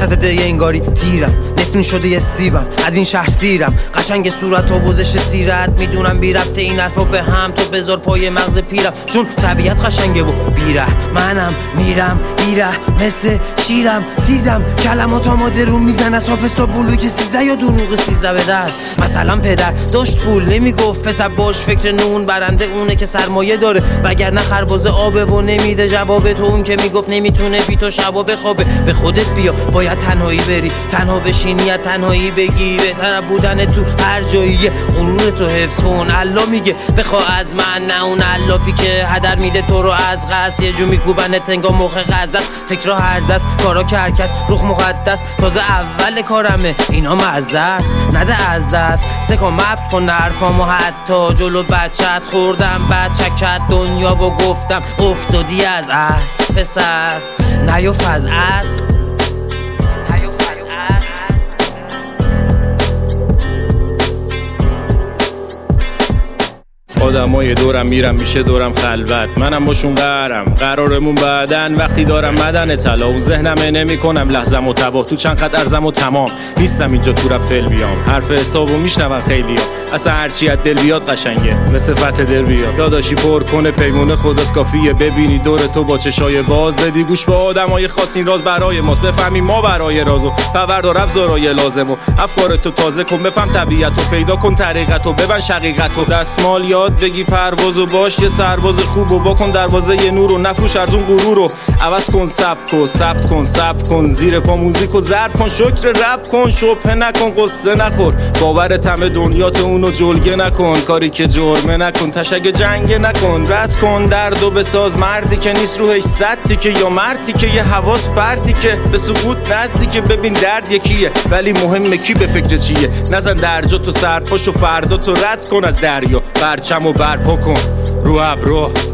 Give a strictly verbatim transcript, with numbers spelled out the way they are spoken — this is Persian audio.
وسط ده انگاری تیرم، نفرین شده یه سیبم، از این شهر سیرم، قشنگ صورت و بوزش سیرت، میدونم بی ربط این حرفا به هم، تو بذار پای مغز پیرم، چون طبیعت قشنگه و بیره، منم میرم بیره مثل شیرم تیزم، کلمات آماده رو میزن از حافظ تا بلوک سیزده یا دروغ سیزده به در. مثلا پدر داشت پول نمیگفت پسر باش فکر نون برنده اونه که سرمایه داره، وگرنه خربزه آبه و نمیده جواب تو، اون که میگفت نمیتونه بی تو شبا بخوابه. به خودت بیا باید تنهایی بری، تنها بشینی یا تنهایی بگی، بهتر بودن تو هر جاییه، غرور تو حفظ کن. الله میگه بخواه از من، نه اون اللافی که هدر میده تو رو از قصد، یه جو میکوبنه تنگا موقع غزت، فکرها هرز است کارا کرکس روح مقدس، تازه اول کارمه اینا مزه است، نده از دست سکان مبت کن حرفامو، حتی جلو بچت خوردم بچکت دنیا و گفتم افتادی از اصل، پسر نیاف از اصل. آدمای دورم میرم میشه دورم خلوت، منم باشون قرارم قرارمون بعدن، وقتی دارم مدن طلا اون ذهنمه نمی کنم لحظم و تباه، تو چند خط ارزم و تمام نیستم اینجا تو رپ فل بیام، حرف حسابو میشنون خیلی ها، اصلا هرچی از دل بیاد قشنگه مثل فتح دل بیاد، یاداشی پر کنه پیمونه خداست کافیه، ببینی دور تو با چشای باز، بدی گوش به آدمای خاص این راز برای ماست، بفهمی ما برای رازو پرورد و رب زارای لازمو، افکارتو تازه کن بفهم طبیعتو، پیدا کن طریقتو، ببن شقیقتو، دستمال یاد بگی پروازو، باش یه سرباز خوب و واکن دروازه نور و نفروش ارزون غرور رو، عوض کن سبک و ثبت کن سبت کن، زیر پا موزیکو ضرب کن، شکر رپ کن، شبهه نکن قصه نخور، باورت همه دنیا تو اونو جلگه نکن، کاری که جرمه نکن، تشک جنگ نکن، رد کن دردو بساز، مردی که نیست روحش سطی که، یا مردی که یه حواس پرتی که به سکوت نزدیکه، ببین درد یکیه ولی مهمه کی به فکر چیه، نزن درجا تو سر پاشو فردا تو رد کن از دریا، برچمو برپا کن رو ابرو.